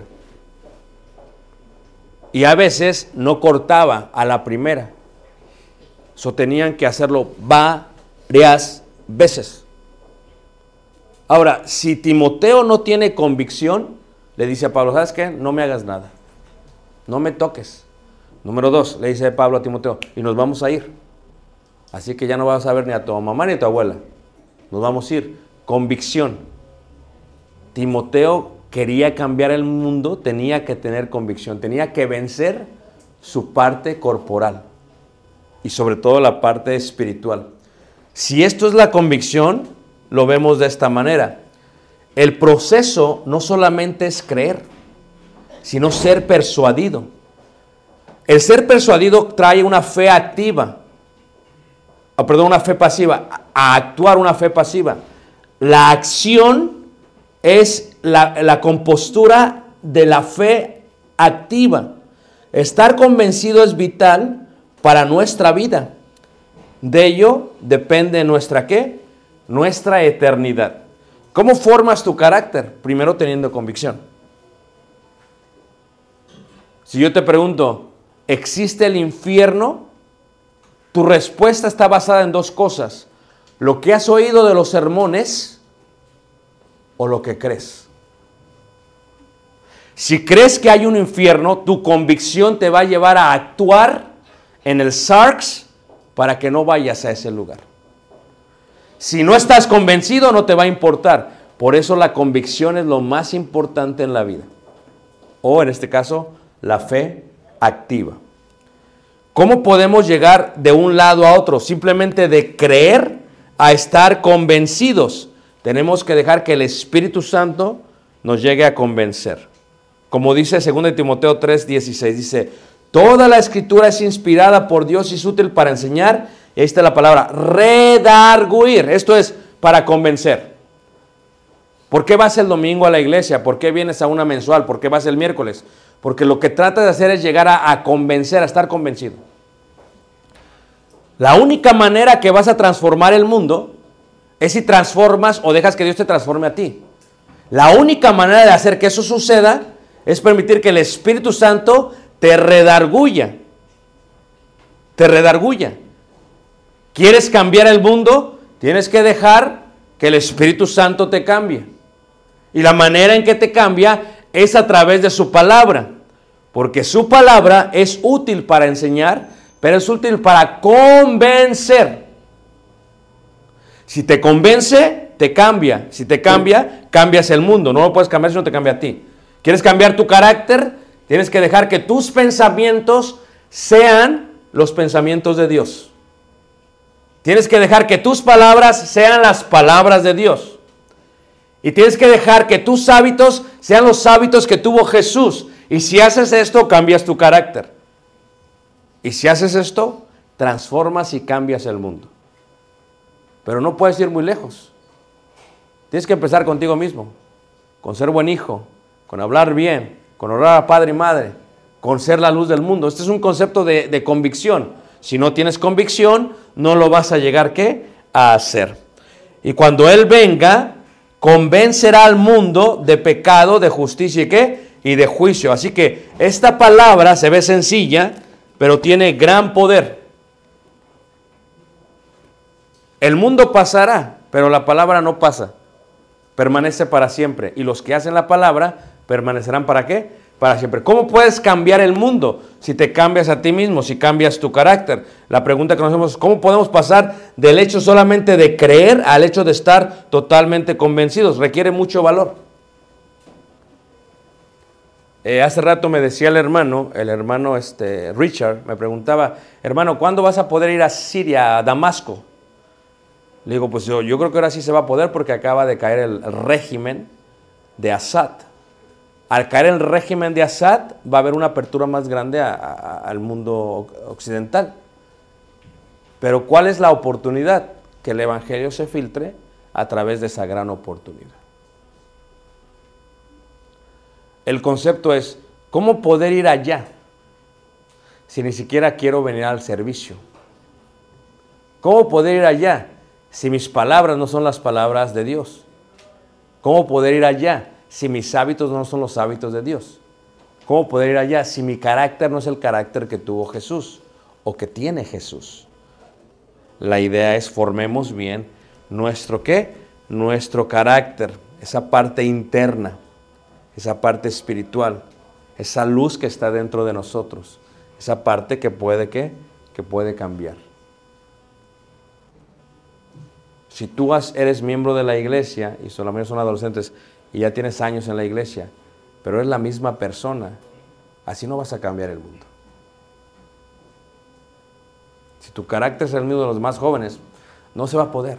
Y a veces no cortaba a la primera. So tenían que hacerlo varias veces. Ahora, si Timoteo no tiene convicción, le dice a Pablo, ¿sabes qué? No me hagas nada. No me toques. Número dos, le dice Pablo a Timoteo, y nos vamos a ir. Así que ya no vas a ver ni a tu mamá ni a tu abuela. Nos vamos a ir. Convicción. Timoteo quería cambiar el mundo, tenía que tener convicción, tenía que vencer su parte corporal y sobre todo la parte espiritual. Si esto es la convicción, lo vemos de esta manera. El proceso no solamente es creer, sino ser persuadido. El ser persuadido trae una fe activa. oh, perdón, una fe pasiva, a actuar una fe pasiva. La acción es la, la compostura de la fe activa. Estar convencido es vital para nuestra vida. De ello depende nuestra ¿qué? Nuestra eternidad. ¿Cómo formas tu carácter? Primero teniendo convicción. Si yo te pregunto, ¿existe el infierno? Tu respuesta está basada en dos cosas. Lo que has oído de los sermones o lo que crees. Si crees que hay un infierno, tu convicción te va a llevar a actuar en el SARCS para que no vayas a ese lugar. Si no estás convencido, no te va a importar. Por eso la convicción es lo más importante en la vida. O en este caso, la fe activa. ¿Cómo podemos llegar de un lado a otro? Simplemente de creer a estar convencidos. Tenemos que dejar que el Espíritu Santo nos llegue a convencer. Como dice segundo de Timoteo tres dieciséis, dice, toda la Escritura es inspirada por Dios y es útil para enseñar, y ahí está la palabra, redarguir. Esto es para convencer. ¿Por qué vas el domingo a la iglesia? ¿Por qué vienes a una mensual? ¿Por qué vas el miércoles? Porque lo que trata de hacer es llegar a, a convencer, a estar convencido. La única manera que vas a transformar el mundo es si transformas o dejas que Dios te transforme a ti. La única manera de hacer que eso suceda es permitir que el Espíritu Santo te redarguya. Te redarguya. ¿Quieres cambiar el mundo? Tienes que dejar que el Espíritu Santo te cambie. Y la manera en que te cambia es a través de su palabra. Porque su palabra es útil para enseñar, pero es útil para convencer. Si te convence, te cambia. Si te cambia, cambias el mundo. No lo puedes cambiar si no te cambia a ti. ¿Quieres cambiar tu carácter? Tienes que dejar que tus pensamientos sean los pensamientos de Dios. Tienes que dejar que tus palabras sean las palabras de Dios. Y tienes que dejar que tus hábitos sean los hábitos que tuvo Jesús. Y si haces esto, cambias tu carácter. Y si haces esto, transformas y cambias el mundo. Pero no puedes ir muy lejos. Tienes que empezar contigo mismo, con ser buen hijo, con hablar bien, con honrar a padre y madre, con ser la luz del mundo. Este es un concepto de, de convicción. Si no tienes convicción, no lo vas a llegar, ¿qué? A hacer. Y cuando Él venga, convencerá al mundo de pecado, de justicia y ¿qué? Y de juicio. Así que esta palabra se ve sencilla, pero tiene gran poder. El mundo pasará, pero la palabra no pasa. Permanece para siempre. Y los que hacen la palabra permanecerán ¿para qué? Para siempre. ¿Cómo puedes cambiar el mundo? Si te cambias a ti mismo, si cambias tu carácter. La pregunta que nos hacemos es, ¿cómo podemos pasar del hecho solamente de creer al hecho de estar totalmente convencidos? Requiere mucho valor. Eh, hace rato me decía el hermano, el hermano este, Richard, me preguntaba, hermano, ¿cuándo vas a poder ir a Siria, a Damasco? Le digo, pues yo, yo creo que ahora sí se va a poder porque acaba de caer el, el régimen de Assad. Al caer el régimen de Assad va a haber una apertura más grande a, a, al mundo occidental. Pero ¿cuál es la oportunidad? Que el evangelio se filtre a través de esa gran oportunidad. El concepto es, ¿cómo poder ir allá si ni siquiera quiero venir al servicio? ¿Cómo poder ir allá si mis palabras no son las palabras de Dios? ¿Cómo poder ir allá si mis hábitos no son los hábitos de Dios? ¿Cómo poder ir allá si mi carácter no es el carácter que tuvo Jesús o que tiene Jesús? La idea es formemos bien nuestro ¿qué? Nuestro carácter, esa parte interna, esa parte espiritual, esa luz que está dentro de nosotros, esa parte que puede ¿qué? Que puede cambiar. Si tú eres miembro de la iglesia, y solamente son adolescentes, y ya tienes años en la iglesia, pero eres la misma persona, así no vas a cambiar el mundo. Si tu carácter es el mismo de los más jóvenes, no se va a poder.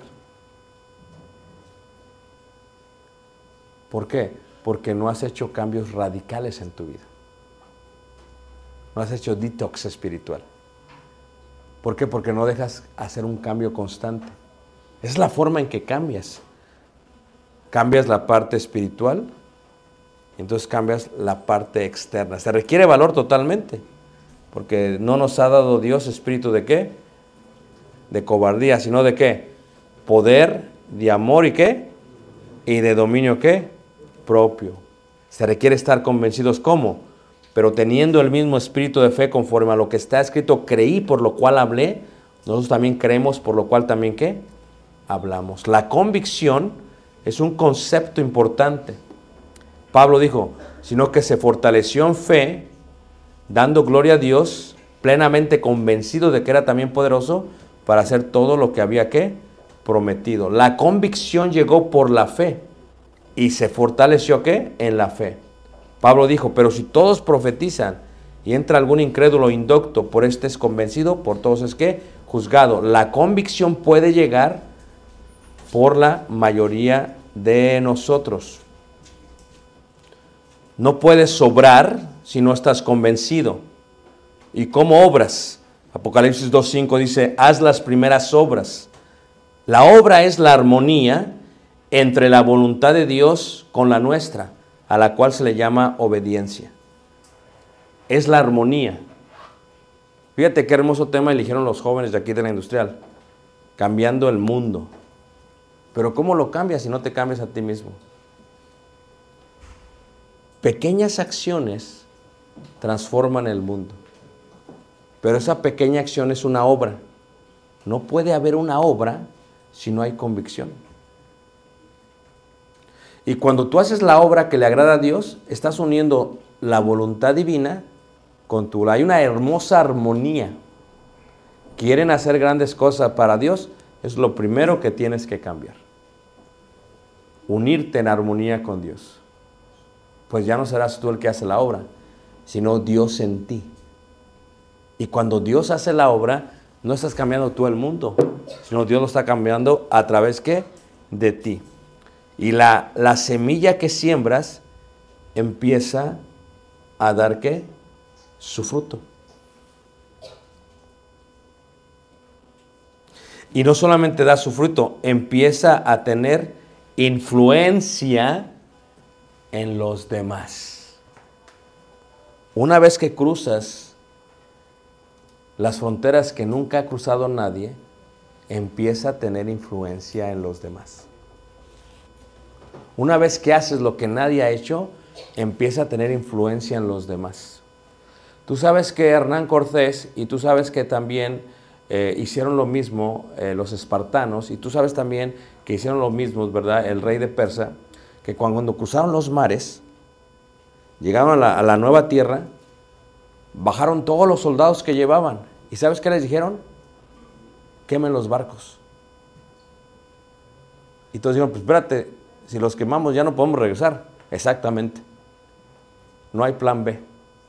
¿Por qué? Porque no has hecho cambios radicales en tu vida. No has hecho detox espiritual. ¿Por qué? Porque no dejas hacer un cambio constante. Es la forma en que cambias. Cambias la parte espiritual, entonces cambias la parte externa. Se requiere valor totalmente, porque no nos ha dado Dios espíritu de ¿qué? De cobardía, sino de ¿qué? Poder, de amor y ¿qué? Y de dominio ¿qué? Propio. Se requiere estar convencidos ¿cómo? Pero teniendo el mismo espíritu de fe conforme a lo que está escrito, creí por lo cual hablé, nosotros también creemos por lo cual también ¿qué? Hablamos. La convicción es un concepto importante. Pablo dijo, sino que se fortaleció en fe, dando gloria a Dios, plenamente convencido de que era también poderoso para hacer todo lo que había ¿qué? Prometido. La convicción llegó por la fe y se fortaleció ¿qué? En la fe. Pablo dijo, pero si todos profetizan y entra algún incrédulo o indocto, por este es convencido, por todos es ¿qué? Juzgado. La convicción puede llegar por la mayoría de nosotros. No puedes sobrar si no estás convencido. ¿Y cómo obras? Apocalipsis dos cinco dice, haz las primeras obras. La obra es la armonía entre la voluntad de Dios con la nuestra, a la cual se le llama obediencia. Es la armonía. Fíjate qué hermoso tema eligieron los jóvenes de aquí de la industrial. Cambiando el mundo. Pero ¿cómo lo cambias si no te cambias a ti mismo? Pequeñas acciones transforman el mundo. Pero esa pequeña acción es una obra. No puede haber una obra si no hay convicción. Y cuando tú haces la obra que le agrada a Dios, estás uniendo la voluntad divina con tu... Hay una hermosa armonía. Quieren hacer grandes cosas para Dios, es lo primero que tienes que cambiar. Unirte en armonía con Dios. Pues ya no serás tú el que hace la obra, sino Dios en ti. Y cuando Dios hace la obra, no estás cambiando tú el mundo, sino Dios lo está cambiando a través ¿qué? De ti. Y la, la semilla que siembras empieza a dar ¿qué? Su fruto. Y no solamente da su fruto, empieza a tener influencia en los demás. Una vez que cruzas las fronteras que nunca ha cruzado nadie, empieza a tener influencia en los demás. Una vez que haces lo que nadie ha hecho, empieza a tener influencia en los demás. Tú sabes que Hernán Cortés, y tú sabes que también eh, hicieron lo mismo eh, los espartanos, y tú sabes también que hicieron lo mismo, ¿verdad? El rey de Persia, que cuando cruzaron los mares, llegaron a la, a la nueva tierra, bajaron todos los soldados que llevaban. ¿Y sabes qué les dijeron? Quemen los barcos. Y todos dijeron, pues espérate, si los quemamos ya no podemos regresar. Exactamente. No hay plan B.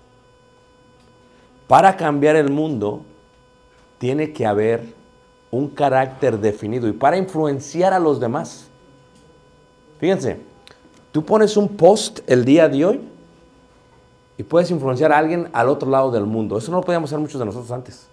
Para cambiar el mundo, tiene que haber un carácter definido y para influenciar a los demás. Fíjense, tú pones un post el día de hoy y puedes influenciar a alguien al otro lado del mundo. Eso no lo podíamos hacer muchos de nosotros antes.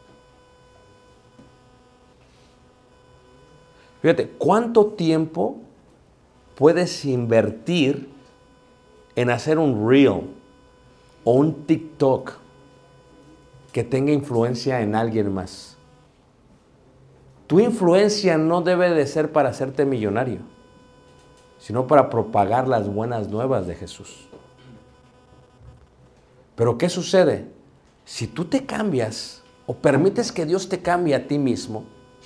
Fíjate, ¿cuánto tiempo puedes invertir en hacer un reel o un TikTok que tenga influencia en alguien más? Tu influencia no debe de ser para hacerte millonario, sino para propagar las buenas nuevas de Jesús. Pero ¿qué sucede? Si tú te cambias o permites que Dios te cambie a ti mismo,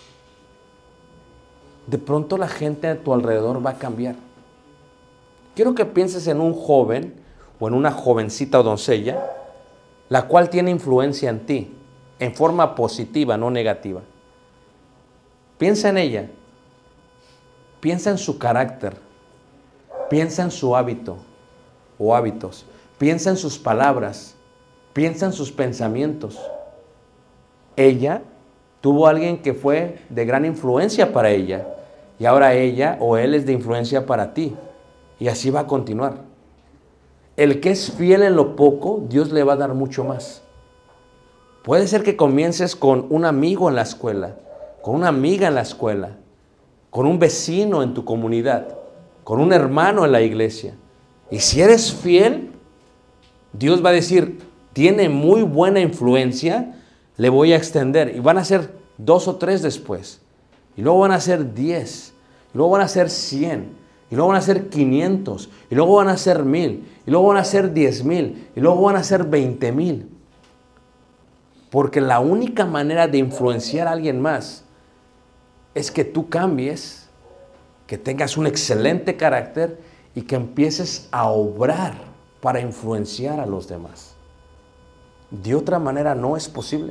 de pronto la gente a tu alrededor va a cambiar. Quiero que pienses en un joven o en una jovencita o doncella, la cual tiene influencia en ti, en forma positiva, no negativa. Piensa en ella, piensa en su carácter, piensa en su hábito o hábitos, piensa en sus palabras, piensa en sus pensamientos. Ella tuvo a alguien que fue de gran influencia para ella y ahora ella o él es de influencia para ti y así va a continuar. El que es fiel en lo poco, Dios le va a dar mucho más. Puede ser que comiences con un amigo en la escuela, con una amiga en la escuela, con un vecino en tu comunidad, con un hermano en la iglesia. Y si eres fiel, Dios va a decir, tiene muy buena influencia, le voy a extender. Y van a ser dos o tres después. Y luego van a ser diez. Y luego van a ser cien. Y luego van a ser quinientos. Y luego van a ser mil. Y luego van a ser diez mil. Y luego van a ser veinte mil. Porque la única manera de influenciar a alguien más es que tú cambies, que tengas un excelente carácter y que empieces a obrar para influenciar a los demás. De otra manera no es posible.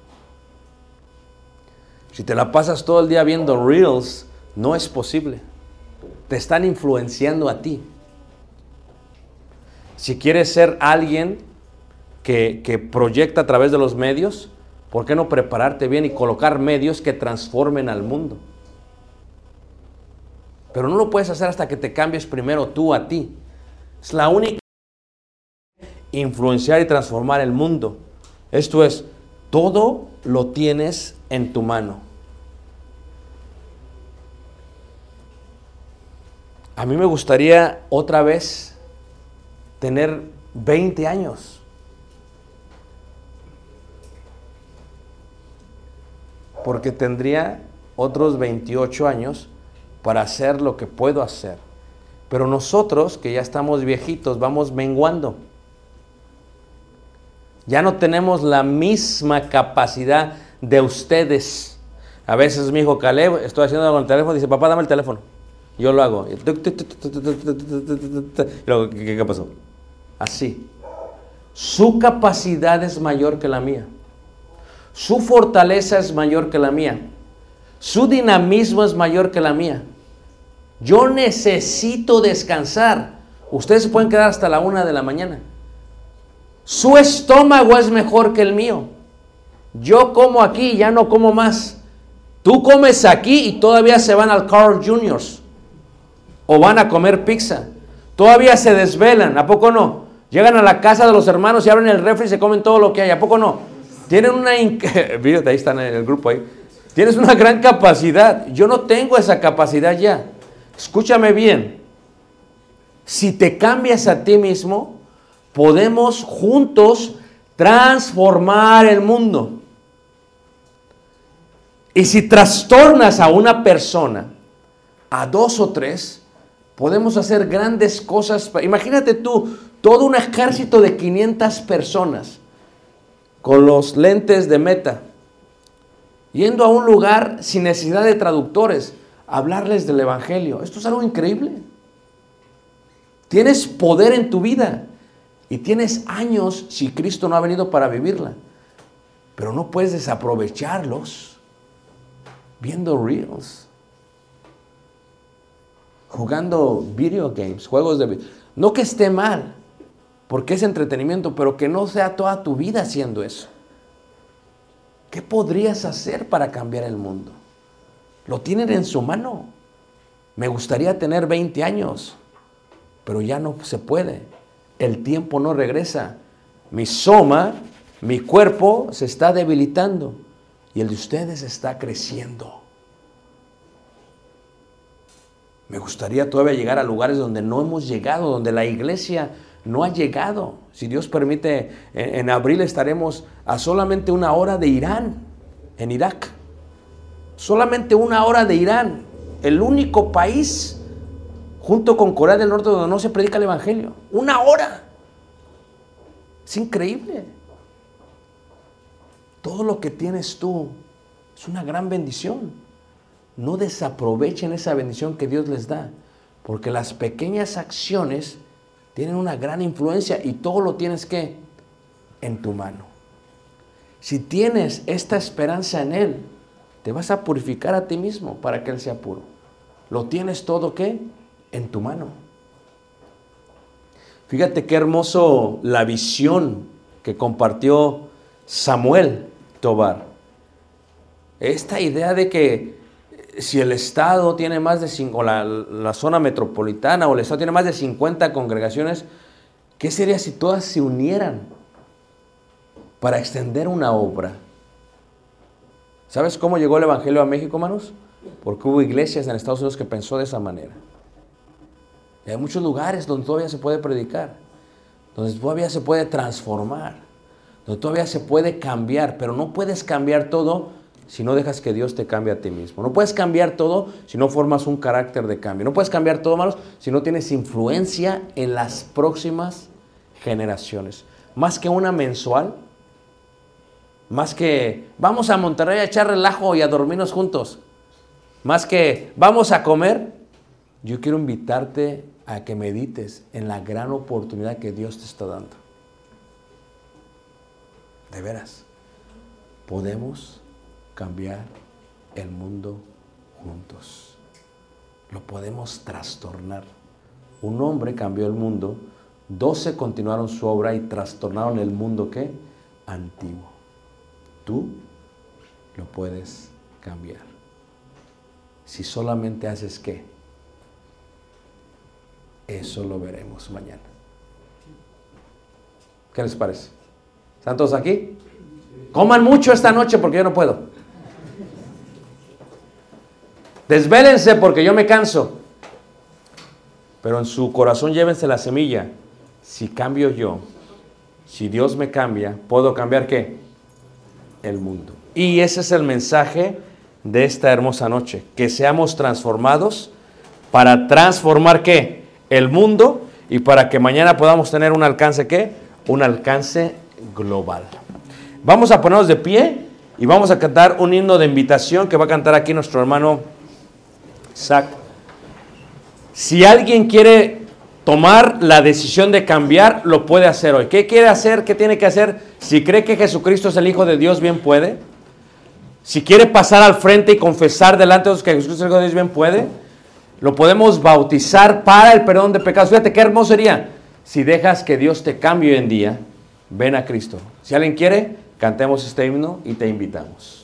Si te la pasas todo el día viendo reels, no es posible. Te están influenciando a ti. Si quieres ser alguien que, que proyecta a través de los medios, ¿por qué no prepararte bien y colocar medios que transformen al mundo? Pero no lo puedes hacer hasta que te cambies primero tú a ti. Es la única influenciar y transformar el mundo. Esto es, todo lo tienes en tu mano. A mí me gustaría otra vez tener veinte años. Porque tendría otros veintiocho años para hacer lo que puedo hacer. Pero nosotros, que ya estamos viejitos, vamos menguando. Ya no tenemos la misma capacidad de ustedes. A veces mi hijo Caleb, estoy haciendo algo con el teléfono, dice, papá, dame el teléfono. Yo lo hago. Y luego, ¿qué, qué pasó? Así. Su capacidad es mayor que la mía. Su fortaleza es mayor que la mía. Su dinamismo es mayor que la mía. Yo necesito descansar. Ustedes se pueden quedar hasta la una de la mañana. Su estómago es mejor que el mío. Yo como aquí, ya no como más. Tú comes aquí y todavía se van al Carl Juniors o van a comer pizza. Todavía se desvelan, ¿a poco no? Llegan a la casa de los hermanos y abren el refri y se comen todo lo que hay, ¿a poco no? Tienen una... Fíjate, ahí están en el grupo ahí. Tienes una gran capacidad. Yo no tengo esa capacidad ya. Escúchame bien. Si te cambias a ti mismo, podemos juntos transformar el mundo. Y si trastornas a una persona, a dos o tres, podemos hacer grandes cosas. Imagínate tú, todo un ejército de quinientas personas con los lentes de Meta, yendo a un lugar sin necesidad de traductores, a hablarles del Evangelio. Esto es algo increíble. Tienes poder en tu vida y tienes años si Cristo no ha venido para vivirla, pero no puedes desaprovecharlos viendo reels, jugando video games, juegos de... No que esté mal, porque es entretenimiento, pero que no sea toda tu vida haciendo eso. ¿Qué podrías hacer para cambiar el mundo? Lo tienen en su mano. Me gustaría tener veinte años, pero ya no se puede. El tiempo no regresa. Mi soma, mi cuerpo se está debilitando y el de ustedes está creciendo. Me gustaría todavía llegar a lugares donde no hemos llegado, donde la iglesia no ha llegado. Si Dios permite, en, en abril estaremos a solamente una hora de Irán, en Irak. Solamente una hora de Irán. El único país, junto con Corea del Norte, donde no se predica el Evangelio. Una hora. Es increíble. Todo lo que tienes tú es una gran bendición. No desaprovechen esa bendición que Dios les da, porque las pequeñas acciones tienen una gran influencia y todo lo tienes que en tu mano. Si tienes esta esperanza en Él, te vas a purificar a ti mismo para que Él sea puro. Lo tienes todo ¿qué? En tu mano. Fíjate qué hermoso la visión que compartió Samuel Tobar. Esta idea de que si el estado tiene más de cinco, la, la zona metropolitana o el estado tiene más de cincuenta congregaciones, ¿qué sería si todas se unieran para extender una obra. ¿Sabes cómo llegó el Evangelio a México, hermanos? Porque hubo iglesias en Estados Unidos que pensó de esa manera. Y hay muchos lugares donde todavía se puede predicar, donde todavía se puede transformar, donde todavía se puede cambiar, pero no puedes cambiar todo si no dejas que Dios te cambie a ti mismo. No puedes cambiar todo si no formas un carácter de cambio. No puedes cambiar todo, hermanos, si no tienes influencia en las próximas generaciones. Más que una mensual, más que vamos a Monterrey a echar relajo y a dormirnos juntos, más que vamos a comer, yo quiero invitarte a que medites en la gran oportunidad que Dios te está dando. De veras, podemos cambiar el mundo juntos. Lo podemos trastornar. Un hombre cambió el mundo, doce continuaron su obra y trastornaron el mundo, ¿qué? Antiguo. Tú lo puedes cambiar. Si solamente haces ¿qué? Eso lo veremos mañana. ¿Qué les parece? ¿Están todos aquí? Coman mucho esta noche porque yo no puedo. Desvélense porque yo me canso. Pero en su corazón llévense la semilla. Si cambio yo, si Dios me cambia, ¿puedo cambiar qué? El mundo. Y ese es el mensaje de esta hermosa noche. Que seamos transformados para transformar ¿qué? El mundo, y para que mañana podamos tener un alcance ¿qué? Un alcance global. Vamos a ponernos de pie y vamos a cantar un himno de invitación que va a cantar aquí nuestro hermano Isaac. Si alguien quiere tomar la decisión de cambiar, lo puede hacer hoy. ¿Qué quiere hacer? ¿Qué tiene que hacer? Si cree que Jesucristo es el Hijo de Dios, bien puede. Si quiere pasar al frente y confesar delante de los que Jesucristo es el Hijo de Dios, bien puede. Lo podemos bautizar para el perdón de pecados. Fíjate qué hermoso sería si dejas que Dios te cambie hoy en día. Ven a Cristo. Si alguien quiere, cantemos este himno y te invitamos.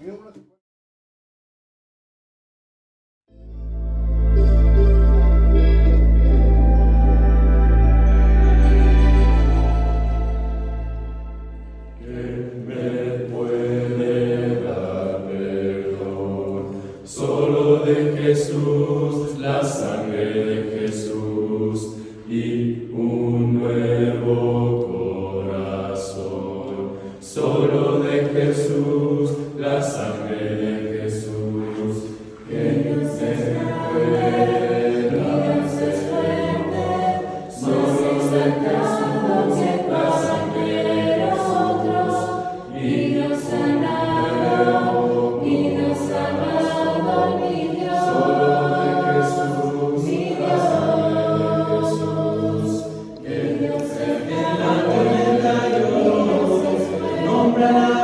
Jesús, la sangre de Jesús y un nuevo corazón. Solo de Jesús, la sangre de Jesús. Que Dios es fuerte, Dios es fuerte, somos eternos que pasan de nosotros y nos sanado, y nos sanado, mi Dios. Nombra